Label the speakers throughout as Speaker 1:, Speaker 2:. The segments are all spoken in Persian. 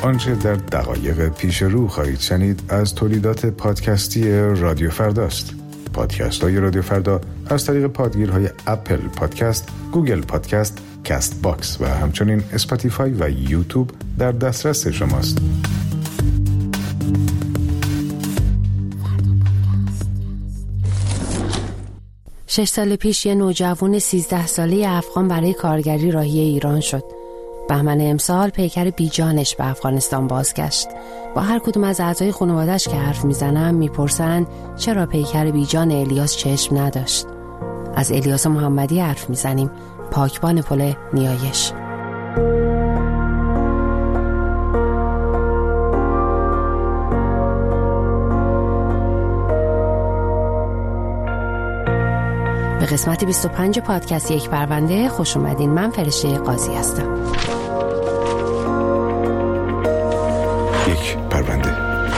Speaker 1: آنچه در دقایق پیش رو خواهید شنید از تولیدات پادکستی رادیو فرداست. پادکست های رادیو فردا از طریق پادگیرهای اپل پادکست، گوگل پادکست، کست باکس و همچنین اسپاتیفای و یوتیوب در دسترس شماست.
Speaker 2: 6 سال پیش یه نوجوان 13 ساله افغان برای کارگری راهی ایران شد. بهمن امسال پیکر بیجانش به افغانستان بازگشت. با هر کدوم از اعضای خانواده‌اش که حرف میزنم میپرسن چرا پیکر بیجان الیاس چشم نداشت. از الیاس محمدی حرف میزنیم، پاکبان پل نیایش. به قسمت 25 پادکست یک پرونده خوش اومدین. من فرشته قاضی هستم.
Speaker 1: یک پرونده.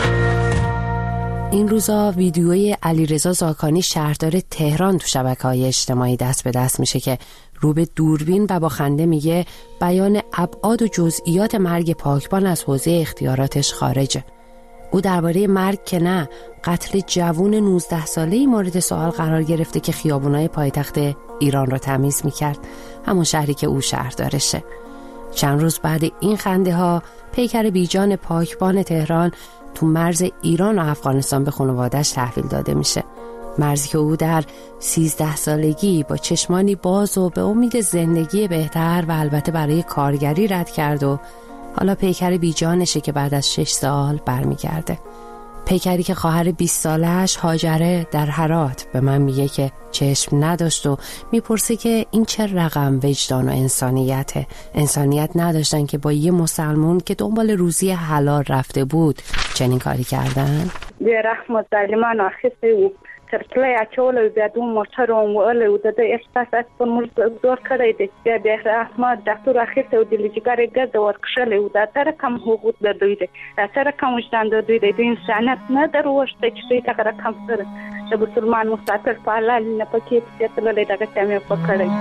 Speaker 2: این روزا ویدیوی علیرضا زاکانی شهردار تهران تو شبکه‌های اجتماعی دست به دست میشه که رو به دوربین و با خنده میگه بیان ابعاد و جزئیات مرگ پاکبان از حوزه اختیاراتش خارجه. او درباره مرگ که نه، قتل جوون 19 ساله‌ای مورد سوال قرار گرفته که خیابونای پایتخت ایران رو تمیز میکرد، همون شهری که او شهردارشه. چند روز بعد این خنده ها پیکر بیجان پاکبان تهران تو مرز ایران و افغانستان به خانواده‌اش تحویل داده میشه. مرزی که او در 13 سالگی با چشمانی باز و به امید زندگی بهتر و البته برای کارگری رد کرد و حالا پیکر بیجانشه که بعد از 6 سال برمیگرده. پیکری که خواهر 20 سالش هاجره در هرات به من میگه که چشم نداشت و میپرسه که این چه رقم وجدان و انسانیته. انسانیت نداشتن که با یه مسلمون که دنبال روزی حلال رفته بود چنین کاری کردن.
Speaker 3: به رحمت ظالمان آخیسته او ترکلی اچول بیا دو موتر و مول و د احساسات پر مرز زور کړی دی. به رحمت دکتر اخیسته او د لجګر ګرد ورکشل او د تر کم حقوق د دوی دی. تر کم وجدان د دوی دی. د انسانیت نه دروشته چې دا رقم سره د مسلمان مسافر په حلال نه پکې تللې دغه تمه پکړی.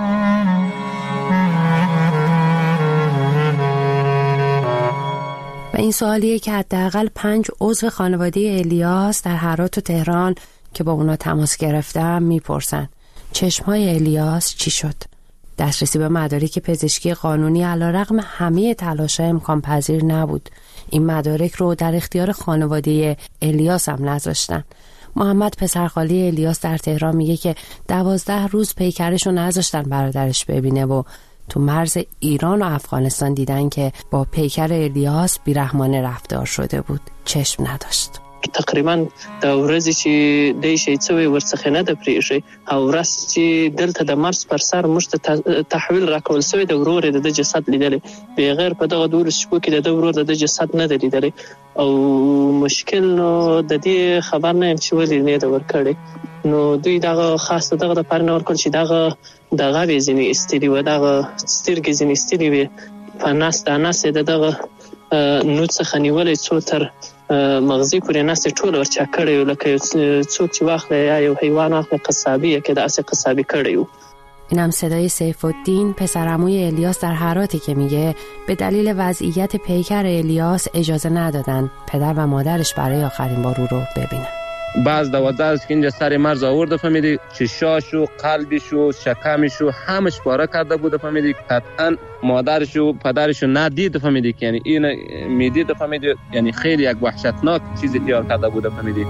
Speaker 2: و این سوالیه که حداقل 5 عضو خانواده الیاس در هرات و تهران که با اونا تماس گرفتم میپرسن. چشمهای الیاس چی شد؟ دسترسی به مدارک پزشکی قانونی علیرغم همه تلاش‌ها امکان پذیر نبود. این مدارک رو در اختیار خانواده الیاس هم نذاشتن. محمد پسرخاله الیاس در تهران میگه که 12 روز پیکرش رو نذاشتن برادرش ببینه و تو مرز ایران و افغانستان دیدن که با پیکر الیاس بیرحمانه رفتار شده بود. چشم نداشت.
Speaker 4: تقریبا د ورځې چې د شي څوي ورڅخه نه د پریږي او ورځ چې دلته د مرز پر سر مشت تحویل راکول سوی د ورور د جسد لیدل به غیر په دغه دور شپو کې د ورور د جسد نه لیدل او مشکل نو د دې خبر نه چې ولې نه د ورکړي نو دوی دغه خاصه دغه د پرنه ورکړ چې دغه ویزنی استری و دغه سترګې زنی استری وي په ناس د ناس دغه نو څخه نیولې څو تر مغزی پورې ناس ټول ورچا کړی لکه څوک چې واخله یا یو حیوان واخله قصابیه که داسې قصابی کړی.
Speaker 2: اینم صدای سیف الدین پسرعموی الیاس در هراتی که میگه به دلیل وضعیت پیکر الیاس اجازه ندادن پدر و مادرش برای آخرین بار او رو ببینن.
Speaker 5: بعض 12 روز که اینجا سر مرز آورده فهمیدی چشاش و قلبش و شکمش و همش پاره کرده بود فهمیدی قطعا مادرش و پدرش ندید فهمیدی که یعنی این میدید فهمیدی یعنی خیلی یک وحشتناک چیزی تیار کرده بود فهمیدی.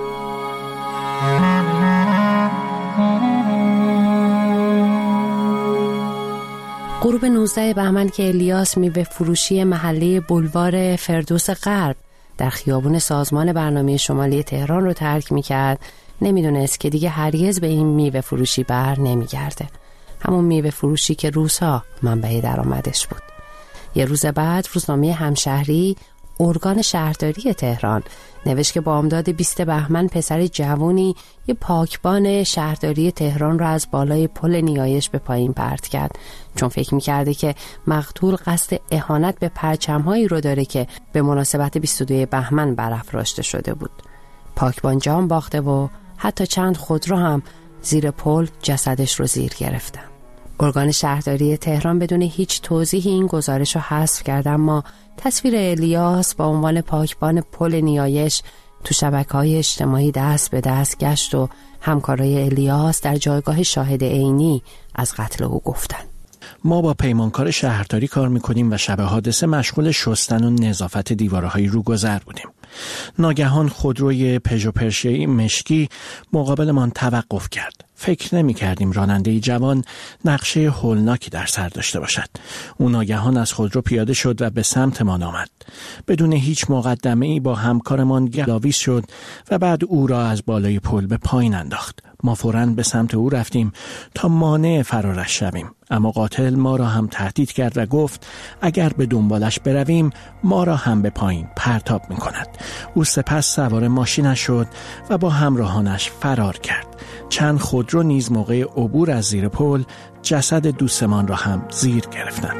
Speaker 2: غروب 19 بهمن که الیاس میوه فروشی محله بولوار فردوس غرب در خیابون سازمان برنامه شمالی تهران رو ترک میکرد، نمیدونست که دیگه هرگز به این میوه فروشی بر نمیگرده. همون میوه فروشی که روزها منبع درآمدش بود. یه روز بعد روزنامه همشهری ارگان شهرداری تهران نوشت که بامداد 20 بهمن پسر جوونی یه پاکبان شهرداری تهران رو از بالای پل نیایش به پایین پرت کرد، چون فکر میکرده که مقتول قصد اهانت به پرچم‌هایی رو داره که به مناسبت 22 بهمن برافراشته شده بود. پاکبان جان باخته و حتی چند خودرو هم زیر پل جسدش رو زیر گرفتن. ارگان شهرداری تهران بدون هیچ توضیحی این گزارش رو حذف کرد، اما تصویر الیاس با عنوان پاکبان پل نیایش تو شبکه‌های اجتماعی دست به دست گشت و همکارای الیاس در جایگاه شاهد عینی از قتل او گفتن.
Speaker 6: ما با پیمانکار شهرداری کار میکنیم و شب حادثه مشغول شستن و نظافت دیوارهای روگذر بودیم. ناگهان خودروی پژو پرشه‌ای مشکی مقابلمان توقف کرد. فکر نمی کردیم راننده‌ای جوان نقشه هولناکی در سر داشته باشد. او ناگهان از خودرو پیاده شد و به سمتمان آمد. بدون هیچ مقدمه‌ای با همکارمان گلاویز شد و بعد او را از بالای پل به پایین انداخت. ما فوراً به سمت او رفتیم تا مانع فرارش شویم، اما قاتل ما را هم تهدید کرد و گفت اگر به دنبالش برویم ما را هم به پایین پرتاب می‌کند. او سپس سوار ماشینش شد و با همراهانش فرار کرد. چند خودرو نیز موقع عبور از زیر پل جسد دوستمان را هم زیر گرفتند.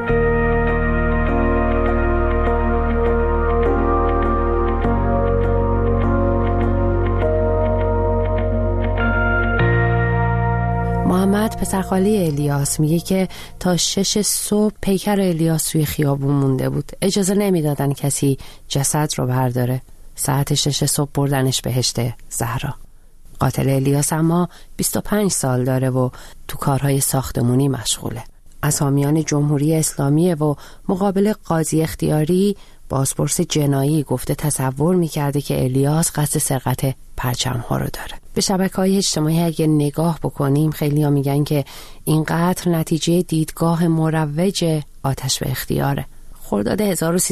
Speaker 2: محمد پسرخاله الیاس میگه که تا 6 صبح پیکر الیاس توی خیابون مونده بود. اجازه نمیدادن کسی جسد رو برداره. ساعت 6 صبح بردنش بهشت زهرا. قاتل الیاس اما 25 سال داره و تو کارهای ساختمونی مشغوله. از حامیان جمهوری اسلامی و مقابل قاضی اختیاری بازپرس جنایی گفته تصور میکرده که الیاس قصد سرقت پرچم‌ها رو داره. به شبکه‌های اجتماعی اگه نگاه بکنیم خیلی‌ها میگن که این قتل نتیجه دیدگاه مروج آتش به اختیاره. خرداد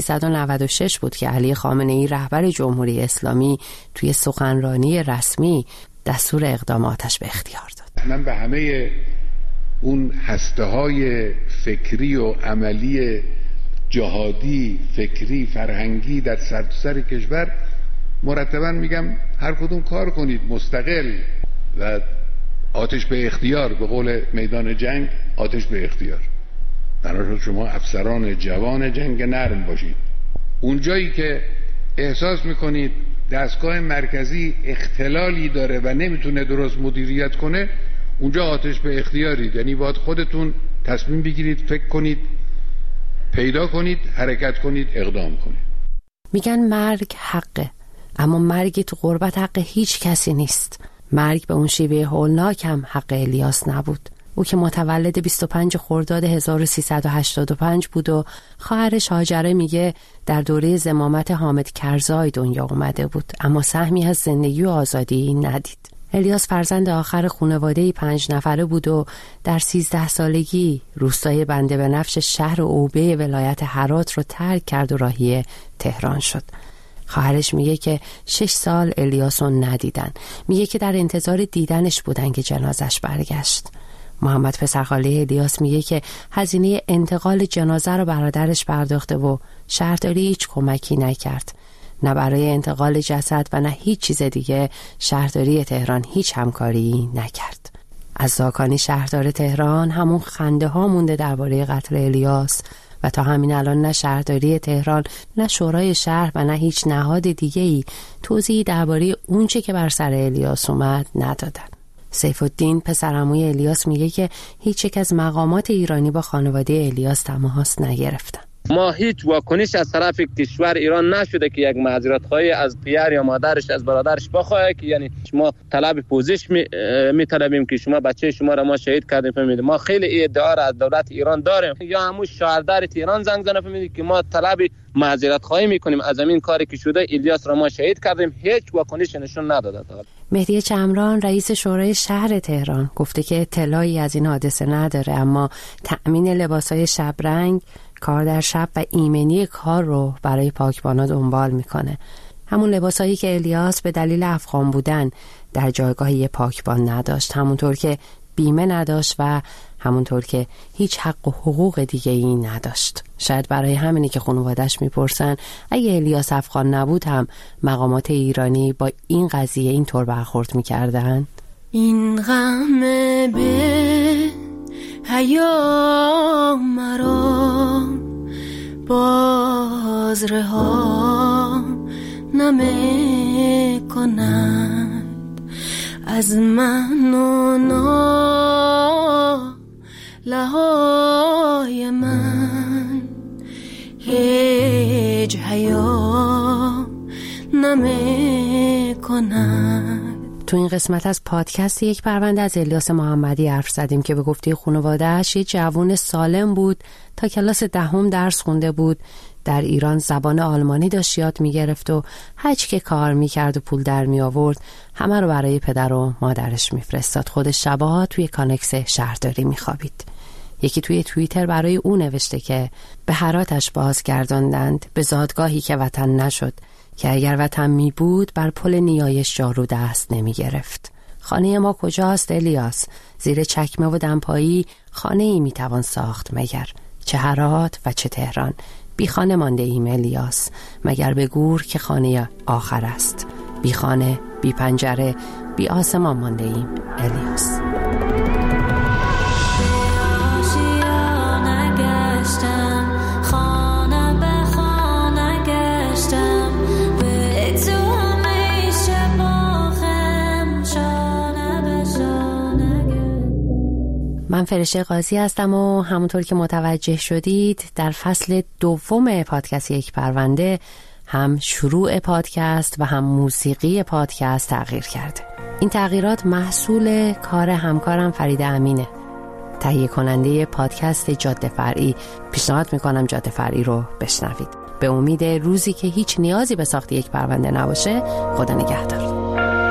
Speaker 2: 1396 بود که علی خامنه‌ای رهبر جمهوری اسلامی توی سخنرانی رسمی دستور اقدام آتش به اختیار داد.
Speaker 7: من به همه اون هسته‌های فکری و عملی جهادی، فکری، فرهنگی در سرتاسر کشور مرتباً میگم هر کدوم کار کنید مستقل و آتش به اختیار، به قول میدان جنگ آتش به اختیار. بنابراین شما افسران جوان جنگ نرم باشید. اونجایی که احساس میکنید دستگاه مرکزی اختلالی داره و نمیتونه درست مدیریت کنه، اونجا آتش به اختیارید. یعنی باید خودتون تصمیم بگیرید، فکر کنید، پیدا کنید، حرکت کنید، اقدام کنید.
Speaker 2: میگن مرگ حقه، اما مرگ تو غربت حق هیچ کسی نیست. مرگ به اون شیوه هولناک هم حق الیاس نبود. او که متولد 25 خرداد 1385 بود و خواهرش هاجره میگه در دوره زمامت حامد کرزای دنیا اومده بود، اما سهمی از زندگی و آزادی ندید. الیاس فرزند آخر خانواده 5 نفره بود و در 13 سالگی روستای بنده بنفش شهر اوبه ولایت هرات رو ترک کرد و راهی تهران شد. خواهرش میگه که 6 سال الیاس رو ندیدن. میگه که در انتظار دیدنش بودن که جنازش برگشت. محمد پسرخاله الیاس میگه که هزینه انتقال جنازه رو برادرش پرداخته و شهرداری هیچ کمکی نکرد. نه برای انتقال جسد و نه هیچ چیز دیگه شهرداری تهران هیچ همکاری نکرد. از زاکانی شهردار تهران همون خنده ها مونده درباره قتل الیاس و تا همین الان نه شهرداری تهران نه شورای شهر و نه هیچ نهاد دیگه‌ای توضیحی درباره اونچه که بر سر الیاس اومد ندادن. سیف الدین پسرعموی الیاس میگه که هیچ یک از مقامات ایرانی با خانواده الیاس تماس نگرفتن.
Speaker 5: ما هیچ واکنش از طرف کشور ایران نشده که یک معذرت‌خواهی از پدر یا مادرش از برادرش بخواه که یعنی ما طلب پوزش می‌طلبیم که شما بچه شما را ما شهید کردیم. فهمیدید ما خیلی ادعا را از دولت ایران داریم، یا همون شهردار تهران زنگ زنه فهمیدید که ما طلب معذرت‌خواهی می‌کنیم از این کاری که شده، الیاس را ما شهید کردیم. هیچ واکنش نشون نداده.
Speaker 2: مهدی چمران رئیس شورای شهر تهران گفته که اطلاعی از این حادثه نداره، اما تأمین لباسای شبرنگ، کار در شب و ایمنی کار رو برای پاکبانا دنبال میکنه. همون لباسایی که الیاس به دلیل افغان بودن در جایگاه یه پاکبان نداشت، همونطور که بیمه نداشت و همونطور که هیچ حق و حقوق دیگه ای نداشت. شاید برای همینی که خانواده‌اش میپرسن اگه الیاس افغان نبود هم مقامات ایرانی با این قضیه اینطور برخورد میکردن.
Speaker 8: این غم به حیا مرا باز رها نمی کند، از من و لهای من هیچ حیا نمی کند.
Speaker 2: تو این قسمت از پادکست یک پرونده از الیاس محمدی حرف زدیم که به گفته خانواده‌اش یه جوان سالم بود، تا کلاس 10 درس خونده بود، در ایران زبان آلمانی داشت یاد میگرفت و هرچی که کار میکرد و پول در می آورد همه رو برای پدر و مادرش میفرستاد. خودش شبها توی کانکس شهرداری میخوابید. یکی توی توییتر برای او نوشته که به هراتش بازگرداندند، به زادگاهی که وطن نشد، که اگر وطن می بود بر پل نیایش جارو دست نمی گرفت. خانه ما کجاست الیاس؟ زیر چکمه و دمپایی خانه ای می توان ساخت مگر؟ چه هرات و چه تهران، بی خانه مانده ایم الیاس، مگر به گور که خانه آخر است. بی خانه، بی پنجره، بی آسمان مانده ایم الیاس. من فرشته قاضی هستم و همونطور که متوجه شدید در فصل 2 پادکست یک پرونده هم شروع پادکست و هم موسیقی پادکست تغییر کرده. این تغییرات محصول کار همکارم فرید امینه، تهیه کننده پادکست جاده فرعی. پیشنهاد میکنم جاده فرعی رو بشنوید. به امید روزی که هیچ نیازی به ساخت یک پرونده نباشه. خدا نگهدار.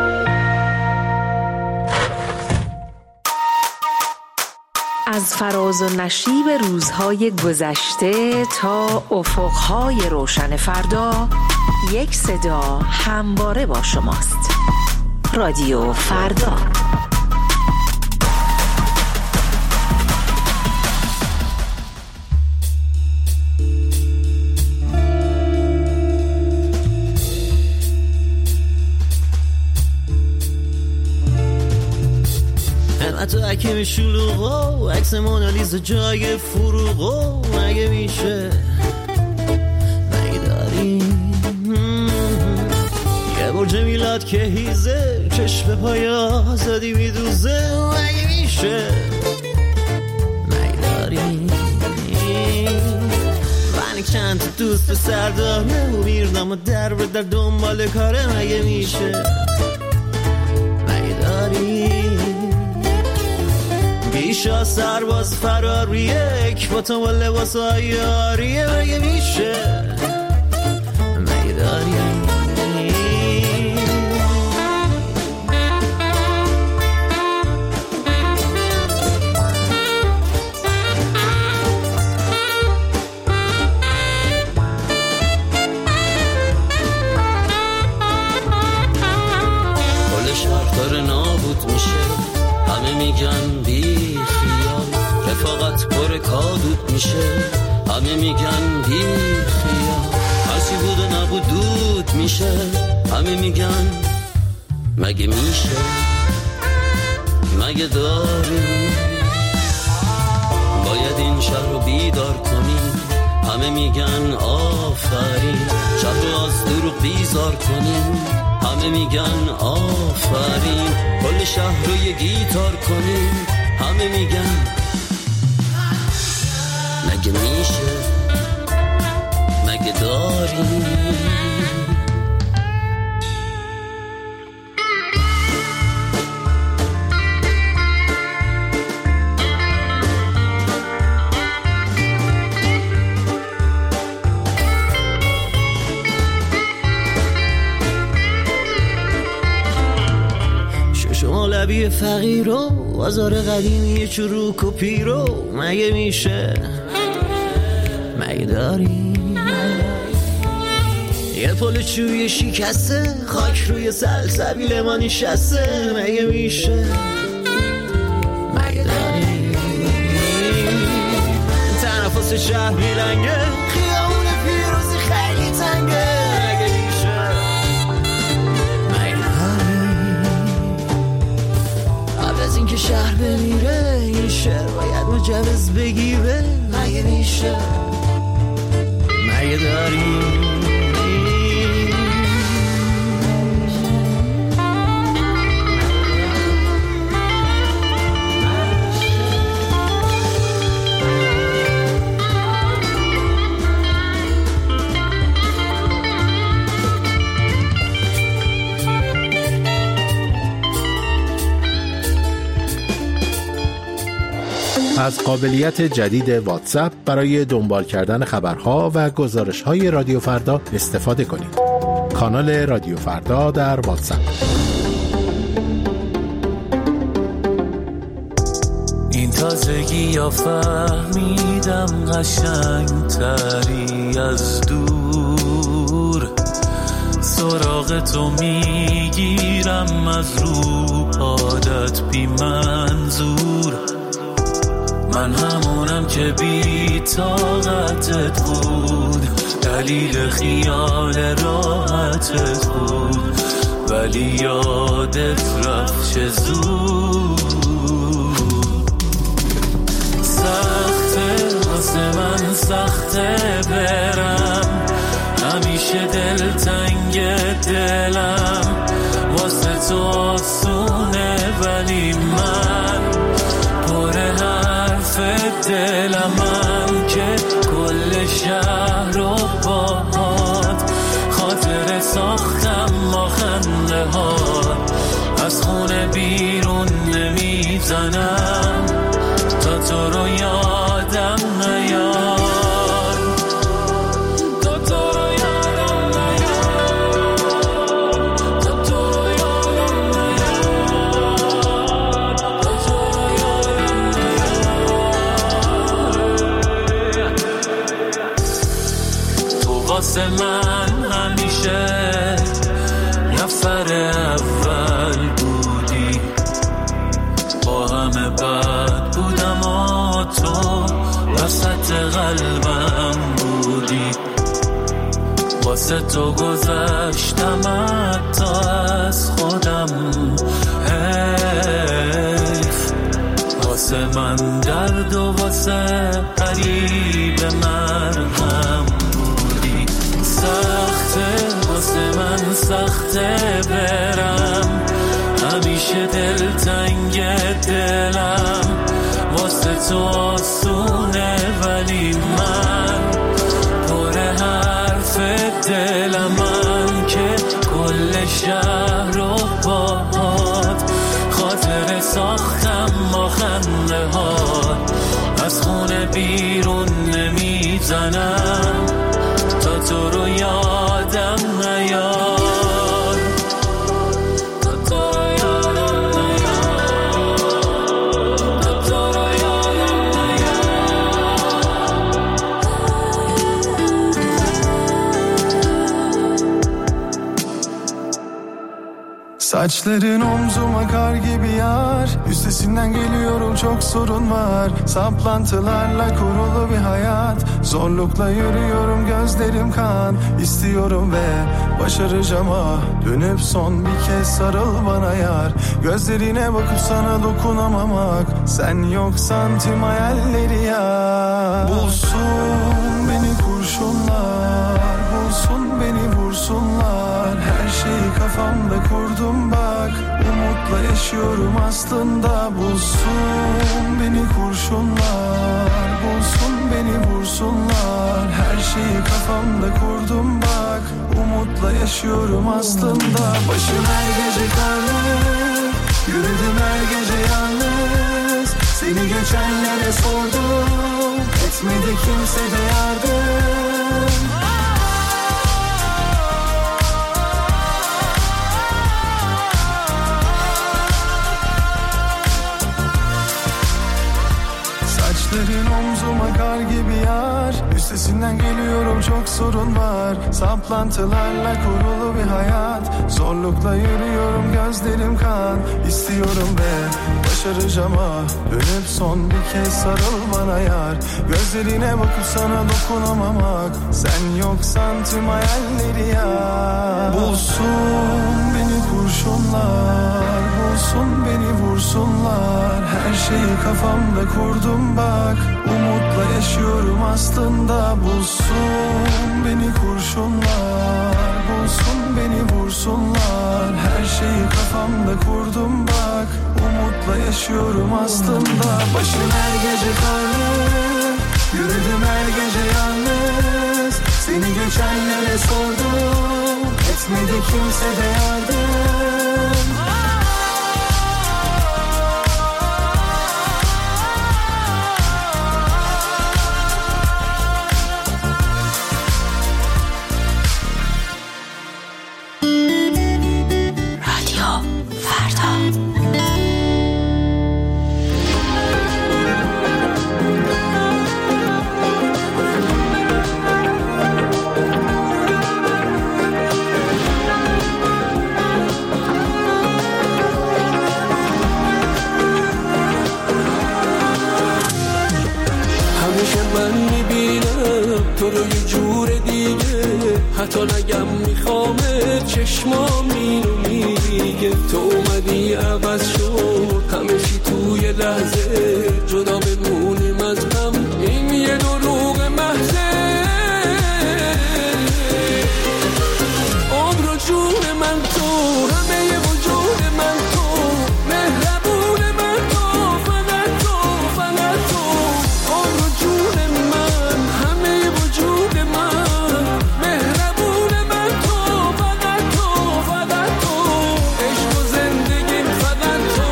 Speaker 9: از فراز و نشیب روزهای گذشته تا افقهای روشن فردا، یک صدا همواره با شماست. رادیو فردا.
Speaker 10: تو حکم شلوغا عکس مونالیزا جای فروغا مگه میشه مگه داریم یه برج میلاد که هیزه چشم پای آزادی میدوزه مگه میشه مگه داریم من چند تا دوست پسر داره و میردم و در دنبال کاره مگه میشه مگه داریم بیشا سرباز فراریه اکباتا و لباس های آریه مگه میشه مگه داریم کل شهر داره نابود میشه، همه میگن بی رفاقت پر کادود میشه، همه میگن بی خیال هرچی بود و نبود دود میشه، همه میگن مگه میشه مگه داریم باید این شهر رو بیدار کنیم، همه میگن آفرین شهر رو از دروغ بیزار کنیم، همه میگن آفرین کل شهر رو یه گیتار کنیم، همه میگن مگه میشه مگه داریم شما لبی فقیر و بازار قدیمی چروک و پیرو مگه میشه مگه داریم یه پل چوی شکسته خاک روی سلسبیل ما نشسته مگه میشه مگه داریم تنفس شهر میلنگه خیابون پیروزی خیلی تنگه مگه میشه مگه داریم قبل از اینکه شهر بمیره این شهر باید مجوز بگیره مگه میشه مگه داریم
Speaker 11: از قابلیت جدید واتساپ برای دنبال کردن خبرها و گزارش‌های رادیو فردا استفاده کنید. کانال رادیو فردا در واتساپ.
Speaker 12: این تازگی یا فهمیدم قشنگتری از دور، سراغ تو میگیرم از رو عادت بی منظور. من همونم که بی طاقتت بود، دلیل خیال راحتت بود، ولی یادت رفت چه زود. سخته واسه من سخته برم، همیشه دلتنگ دلم، واسه تو آسونه ولی من پر حرف دلمم که کل شهر رو باهات خاطر ساختم ما خنده هات. از خونه بیرون نمیزنم تا تو رو یادم نیاد. واسه من همیشه نفر اول بودی، با همه بد بودم و تو وسط قلبم بودی. واسه تو گذشتم حتی از خودم، حیف. واسه من درد و واسه قریب مرهم. سخته واسه من سخته برم، همیشه دلتنگ دلم، واسه تو آسونه ولی من پر حرف دلمم که کل شهر رو باهات خاطر ساختم ما خنده هات. از خونه بیرون نمیزنم تا تو رو یادم نیاد.
Speaker 13: Saçların omzuma kar gibi yar, üstesinden geliyorum çok sorun var. Saplantılarla kurulu bir hayat, zorlukla yürüyorum gözlerim kan. İstiyorum ve başaracağım ah, dönüp son bir kez sarıl bana yar. Gözlerine bakıp sana dokunamamak, sen yoksan tüm hayalleri yar. Bulsun beni kurşunlar, bulsun beni vursunlar. Her şeyi kafamda kurdum bak, umutla yaşıyorum aslında. Bulsun beni kurşunlar, bulsun beni vursunlar. Her şeyi kafamda kurdum bak, umutla yaşıyorum aslında. Başım her gece karlı, yürüdüm her gece yalnız. Seni geçenlere sordum, etmedi kimse de yardım. Saçların omzuma kar gibi yar, üstesinden geliyorum çok sorun var. Saplantılarla kurulu bir hayat, zorlukla yürüyorum gözlerim kan. İstiyorum ve başaracağım ah, dönüp son bir kez sarıl bana yar. Gözlerine bakıp sana dokunamamak, sen yoksan tüm hayalleri yar. Bulsun beni kurşunlar, bulsun beni vursunlar. Her şeyi kafamda kurdum bak, umutla yaşıyorum aslında. Bulsun beni kurşunlar, bulsun beni vursunlar. Her şeyi kafamda kurdum bak, umutla yaşıyorum aslında. Başım her gece karlı, yürüdüm her gece yalnız. Seni geçenlere sordum, etmedi kimse de yardım.
Speaker 12: تو رو یه جور دیگه، حتی نگم میخوامه چشمام اینو میگه. تو اومدی عوض شد همه چی توی لحظه، جدا بمونیم از هم این یه دروغ محضه. عمر و جون من تو، همه وجود من تو، مهربون من تو، فقط تو، فقط تو. عمر و جون من، همه وجود من، مهربون من تو، فقط تو، فقط تو. عشق و زندگیم فقط تو.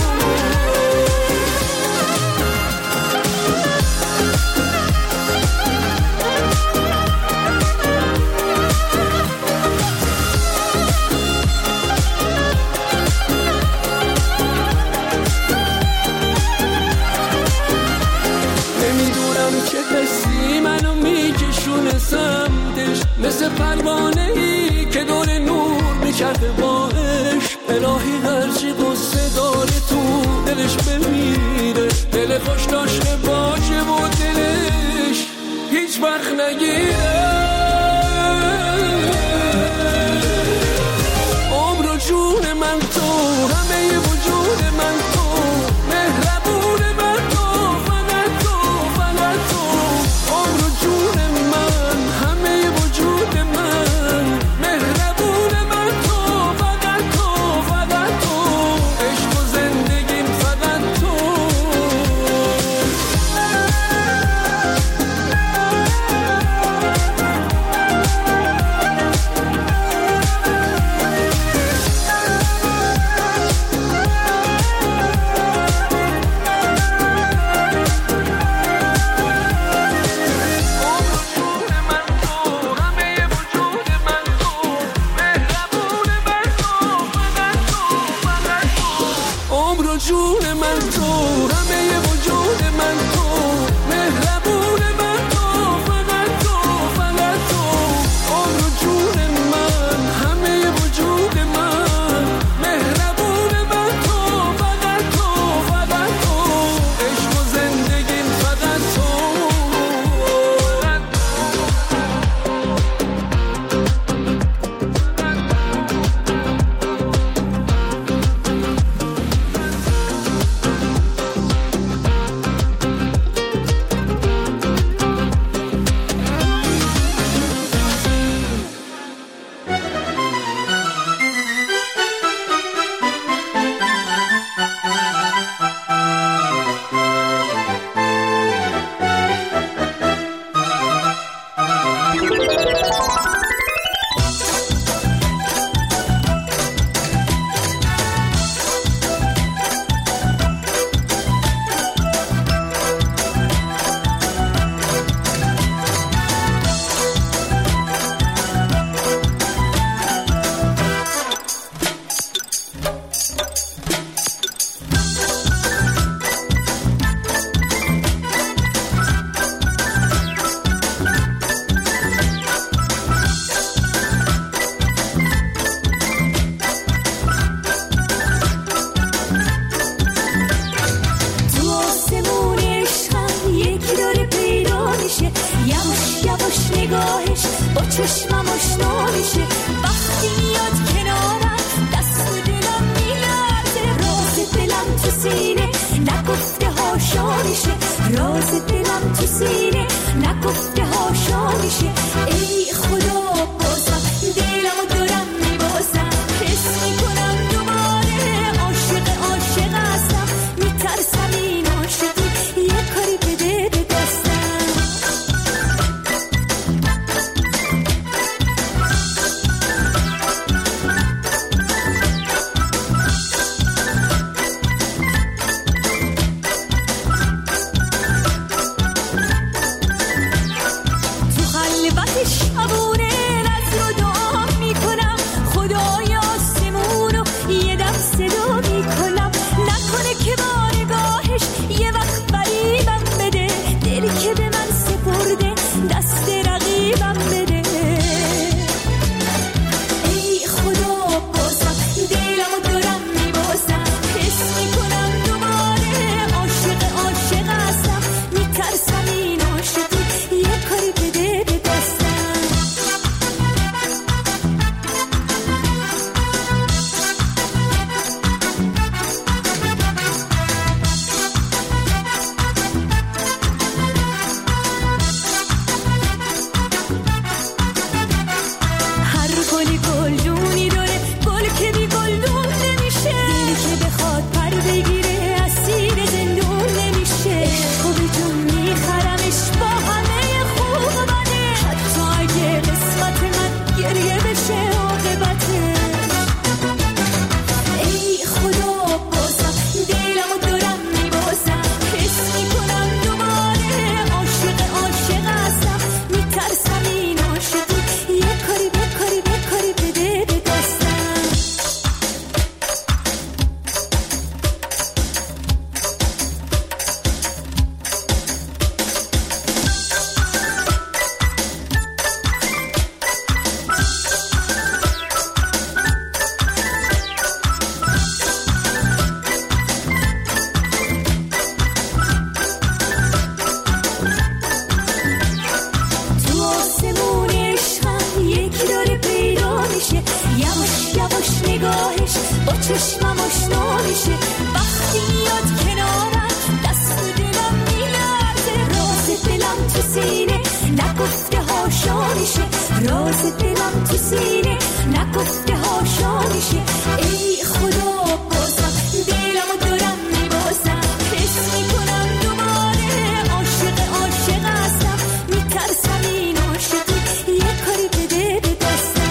Speaker 12: مثل پروانه‌ای که دور نور میچرخه باش، الهی هرچی قصه داره تو دلش بمیره، دل خوش داشته باشه و دلش هیچ وقت نگیره. عمر و جون من تو، همه وجود من تو، مهربون من تو، فقط تو، فقط تو. عمر و جون من، همه وجود من، مهربون من تو، فقط تو، فقط تو. عشق و زندگیم فقط تو. جون من تو، همه وجود من تو، مهربون من تو، فقط تو، فقط تو. عمر و جون من، همه وجود من، مهربون من تو، فقط تو، فقط تو. عشق و زندگیم فقط تو.
Speaker 8: چشمم آشنا میشه وقتی میاد کنارم، دست دلم میلرزه، راز دلم تو سینه نگفته هاشا میشه، راز دلم تو سینه نگفته هاشا میشه. ای خدا بازم دلمو دارم میبازم، حس میکنم دوباره عاشق عاشق هستم، میترسم این عاشقی یه کاری بده به دستم. چشمم آشنا میشه وقتی یاد کنارم دست دلم میلرزه راز دلم تو سینه نگفته هاشا میشه راز دلم تو سینه نگفته هاشا میشه ای خدا بازم دلمو دارم میبازم حس میکنم دوباره عاشق هستم میترسم این عاشقی یه کاری بده به دستم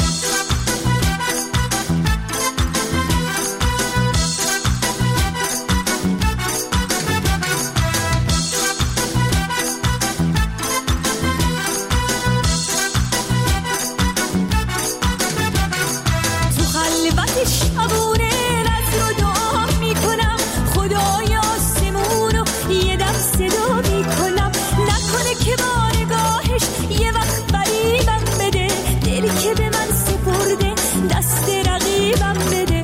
Speaker 8: تو خلوت شبونه رز رو دعا میکنم خدای آسمونو یه دم صدا میکنم نکنه که با نگاهش یه وقت فریبم بده دلی که به من سپرده دست رقیبم بده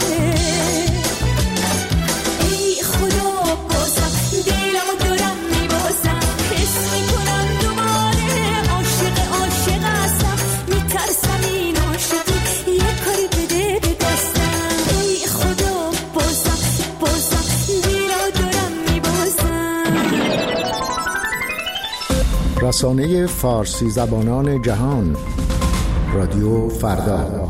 Speaker 8: ای خدا بازم دلمو دارم میبازم حس میکنم دوباره عاشق هستم میترسم این عاشقی یه کاری بده به دستم ای خدا بازم دلمو دارم میبازم
Speaker 11: رسانه فارسی زبانان جهان رادیو فردا.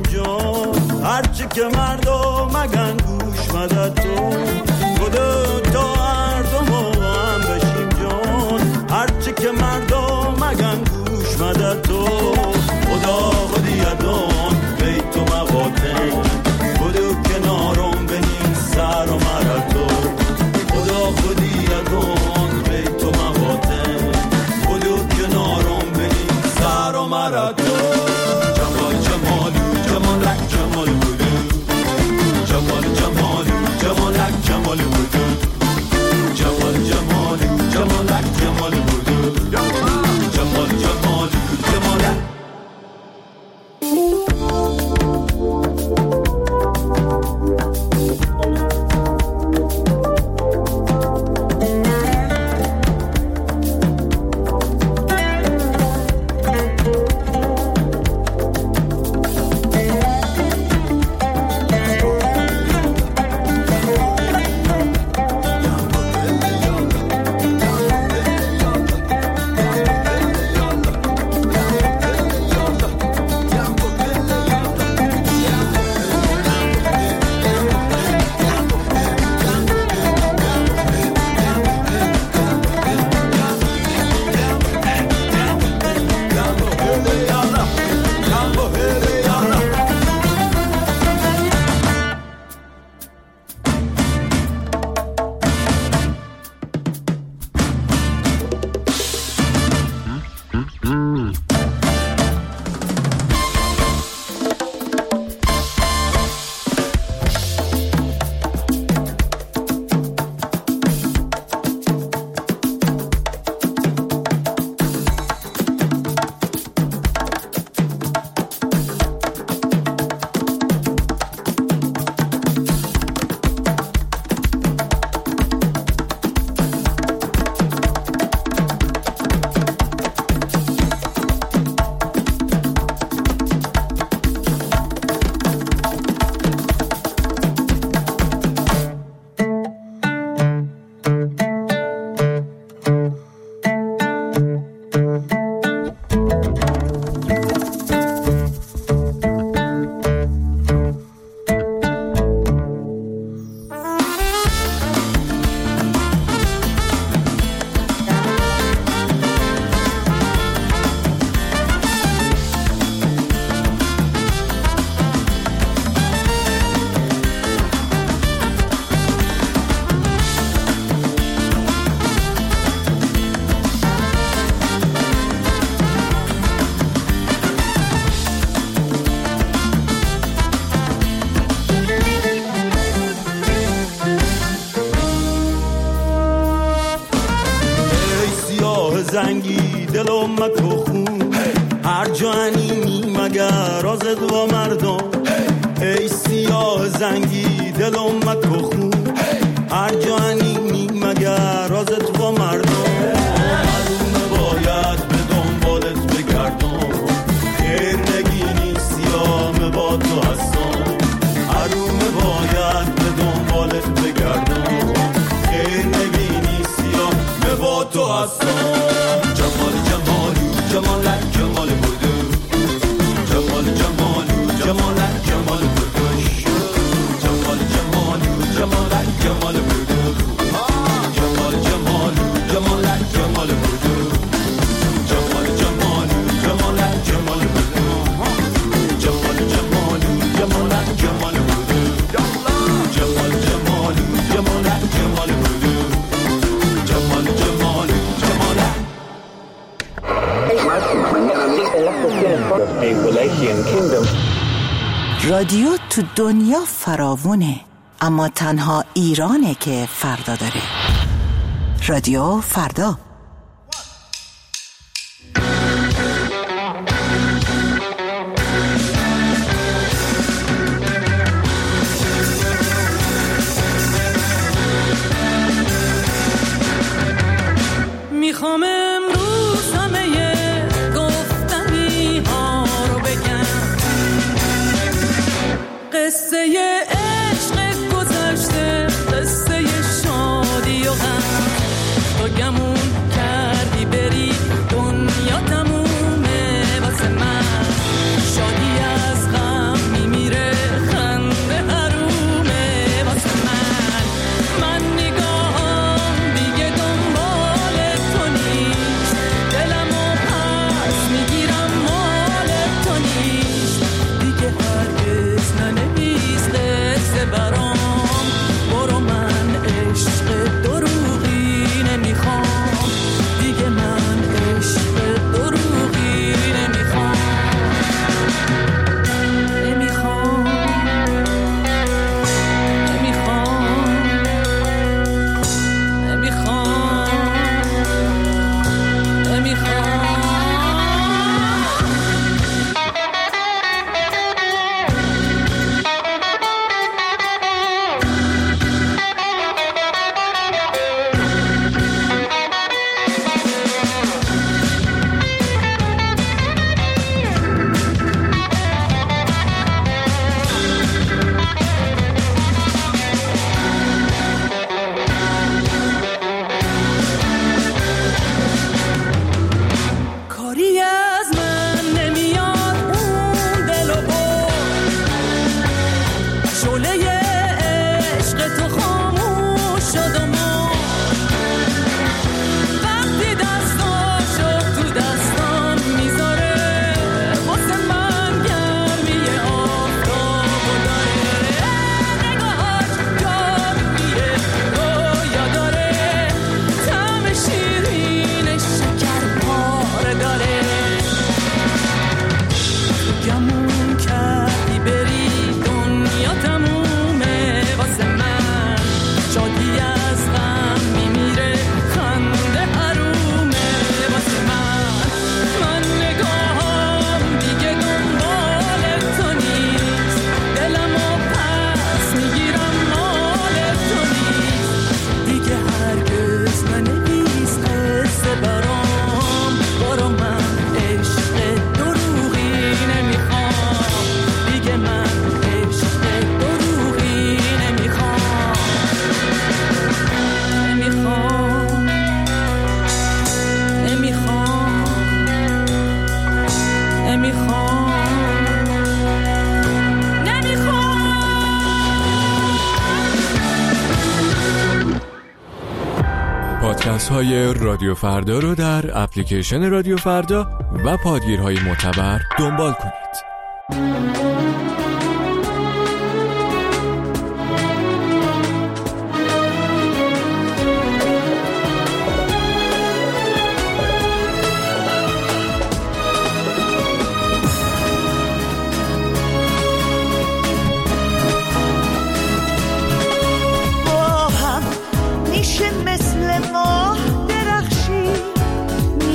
Speaker 14: هرچی که مردم مگن گوش مدد تو خدا زنگی دل اومد تو خون هر جا انیمی مگر آزد و مردم ای سیاه زنگی دل اومد تو خون هر جا انیمی مگر آزد و مردم معلومه باید به دنبالت بگردم خیر نگینی سیاه با تو هستم معلومه باید به دنبالت بگردم خیر نگینی سیاه با تو هستم جمال جمالو جمالک جمال بودو جمال جمالو جمالک جمال بودوش جمال جمالو جمالک جمال بودو جمال جمالو جمالک جمال بودو جمال جمالو جمالک جمال بودو جمال جمالو جمالک جمال بودو جمال جمالو جمالک جمال بودو جمال جمالو جمالک
Speaker 15: رادیو تو دنیا فراوونه، اما تنها ایرانه که فردا داره. رادیو فردا.
Speaker 16: میخوام امروز همه گفتنی ها رو بگم، قصه عشق گذشته، قصه شادی و غم، تو گمون کردی بری دنیا تمومه واسه من، شادی از غم میمیره خنده حرومه واسه من، من نگاهم دیگه دنبال تو نیست، دلمو پس میگیرم مال تو نیست، دیگه هرگز ننویس قصه برام، برو من عشق دروغی نمیخوام، دیگه من عشق دروغی نمیخوام، نمیخوام کاری از من نمیاد اون دلو برد، شعله عشق تو خاموش شد و مرد، وقتی دستاشو تو دستان میذاره واسه من گرمی آفتاب و داره، نگاهاش جادویه رویا داره، طعم شیرین شکر پاره داره، گمون کردی بری دنیا تمومه واسه من، شادی از غم میمیره خنده حرومه واسه من، من نگاهم دیگه دنبال تو نیست، دلمو پس میگیرم مال تو نیست، دیگه هرگز ننویس قصه برام، برو من عشق دروغی نمیخوام، دیگه من عشق دروغی نمیخوام، نمیخوام نمیخوام نمیخوام
Speaker 17: پادکست های رادیو فردا رو در اپلیکیشن رادیو فردا و پادگیرهای معتبر دنبال کنید.
Speaker 8: با هم میشه مثل ماه درخشی،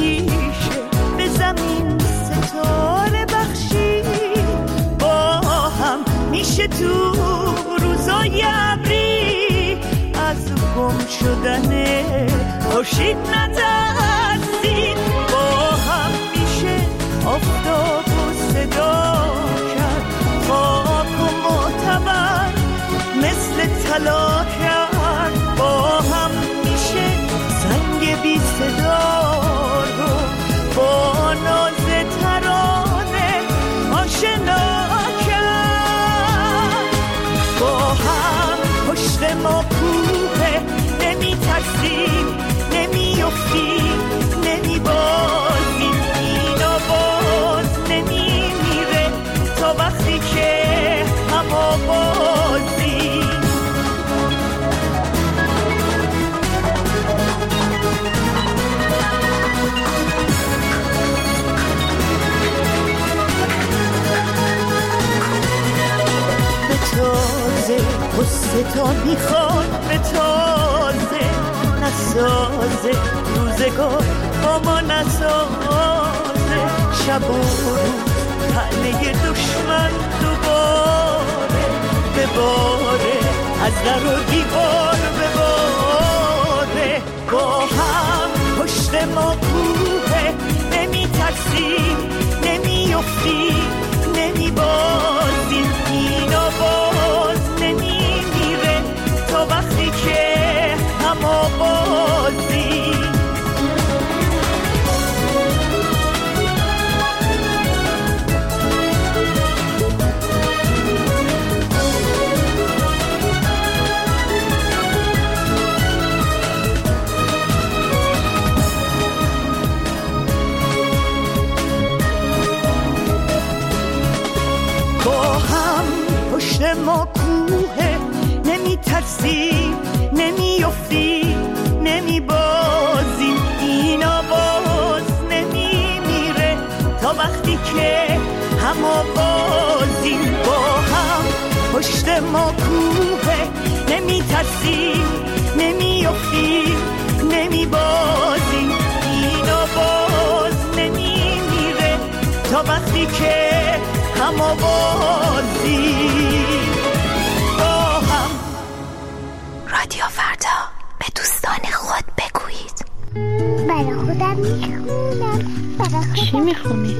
Speaker 18: شدنه خورشید نترسید با هم میشه آفتاب و صدا کرد خاک و معتبر مثل طلا کرد با هم میشه سنگ بی صدا رو با ناز ترانه آشنا کرد با هم پشت ما کوه نمی ترسیم نمی افتیم نمی بازیم این آواز نمی میره تا وقتی که هم آوازیم به تازه قصه تا میخواد به تازه نسازه روزگار با ما نسازه شب و روز پهنه دشمن دوباره بباره از در و دیوار بباره با هم پشت ما کوه نمی ترسیم نمی افتیم نمی بازیم این آواز نمی میره تا وقتی که هم آوازیم پشت ما کوه نمی ترسیم نمی افتیم نمی بازیم این آواز نمی میره تا وقتی که هم آوازیم با هم پشت ما کوه نمی ترسیم نمی افتیم نمی بازیم این آواز نمی میره تا وقتی که هم آوازی با هم.
Speaker 19: رادیو فردا به دوستان خود بگویید.
Speaker 20: برای خودم میخونم.
Speaker 19: چی میخونی؟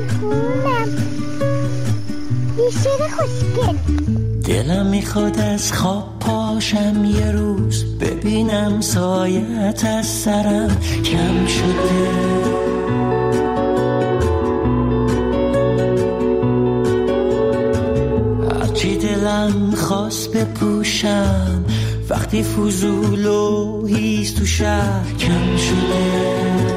Speaker 20: یه شعر خوشگل.
Speaker 21: دلم میخواد از خواب پاشم یه روز ببینم سایت از سرم کم شده هرچی دلم خواست بپوشم وقتی فضول و هیز تو شهر کم شده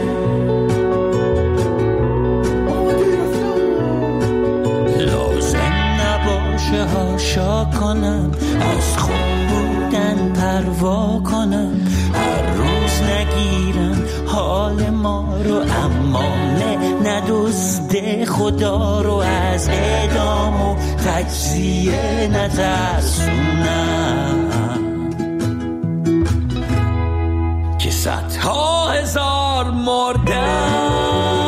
Speaker 21: هاشا کنم از خوب بودن پروا کنم هر روز نگیرم حال ما رو اما ندزده خدا رو از اعدام و تجزیه نترسونم که صدها هزار مردم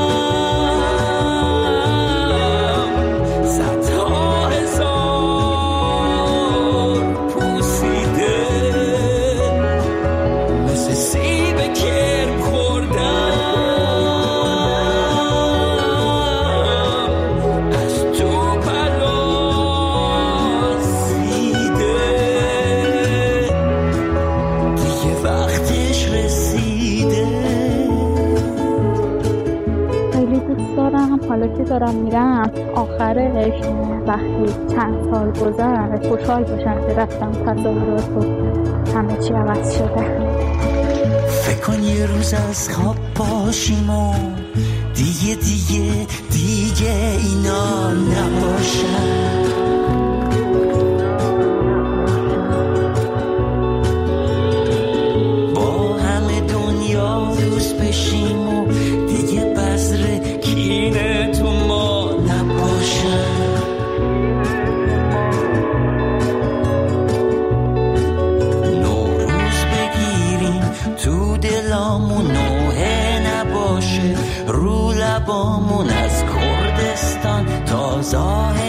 Speaker 22: حالا که دارم میرم آخرش وقتی چند سال گذشت خوشحال باشم که رفتم تصاورات و همه چی عوض شده
Speaker 21: فکر کن یه روز از خواب باشیم و دیگه اینا نباشن با همه دنیا دوست بشیم و دیگه بذر کینه تو ما نباشن نوروز بگیریم تو دلامون نوحه نباشه رو لبامون از کردستان تا ظاهر